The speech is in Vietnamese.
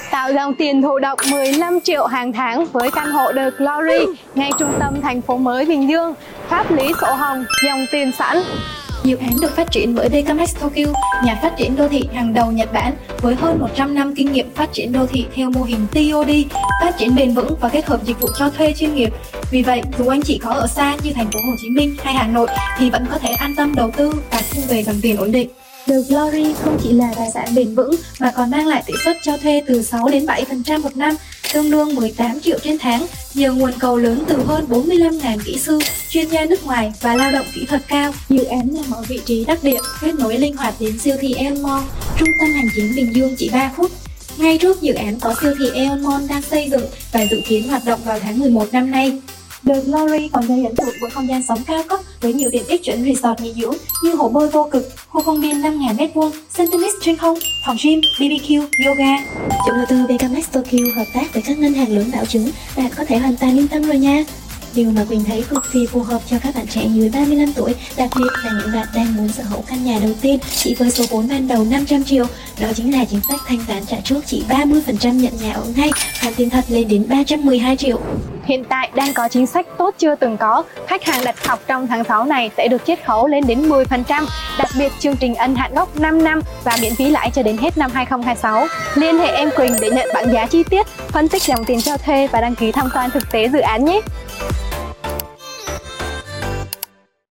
Tạo dòng tiền thụ động 15 triệu hàng tháng với căn hộ The Glory ngay trung tâm thành phố mới Bình Dương. Pháp lý sổ hồng, dòng tiền sẵn. Dự án được phát triển bởi Becamex Tokyo, nhà phát triển đô thị hàng đầu Nhật Bản với hơn 100 năm kinh nghiệm phát triển đô thị theo mô hình TOD, phát triển bền vững và kết hợp dịch vụ cho thuê chuyên nghiệp. Vì vậy, dù anh chị có ở xa như thành phố Hồ Chí Minh hay Hà Nội thì vẫn có thể an tâm đầu tư và thu về dòng tiền ổn định. The Glory không chỉ là tài sản bền vững mà còn mang lại tỷ suất cho thuê từ 6 đến 7% một năm, tương đương 18 triệu trên tháng, nhờ nguồn cầu lớn từ hơn 45.000 kỹ sư, chuyên gia nước ngoài và lao động kỹ thuật cao. Dự án nằm ở vị trí đắc địa, kết nối linh hoạt đến siêu thị Aeon Mall, trung tâm hành chính Bình Dương chỉ 3 phút. Ngay trước dự án có siêu thị Aeon Mall đang xây dựng và dự kiến hoạt động vào tháng 11 năm nay. The Glory còn gây ấn tượng với không gian sống cao cấp với nhiều tiện ích chuẩn resort nghỉ dưỡng như hồ bơi vô cực, khu công viên 5.000m2, sân tennis trên không, phòng gym, BBQ, yoga. Chủ đầu tư Becamex Tokyo hợp tác với các ngân hàng lớn bảo chứng, bạn có thể hoàn toàn yên tâm rồi nha. Điều mà Quỳnh thấy cực kỳ phù hợp cho các bạn trẻ dưới 35 tuổi, đặc biệt là những bạn đang muốn sở hữu căn nhà đầu tiên chỉ với số vốn ban đầu 500 triệu. Đó chính là chính sách thanh toán trả trước chỉ 30% nhận nhà ở ngay, khoản tiền thật lên đến 312 triệu. Hiện tại đang có chính sách tốt chưa từng có. Khách hàng đặt cọc trong tháng 6 này sẽ được chiết khấu lên đến 10%. Đặc biệt chương trình ân hạn gốc 5 năm và miễn phí lãi cho đến hết năm 2026. Liên hệ em Quỳnh để nhận bảng giá chi tiết, phân tích dòng tiền cho thuê và đăng ký tham quan thực tế dự án nhé.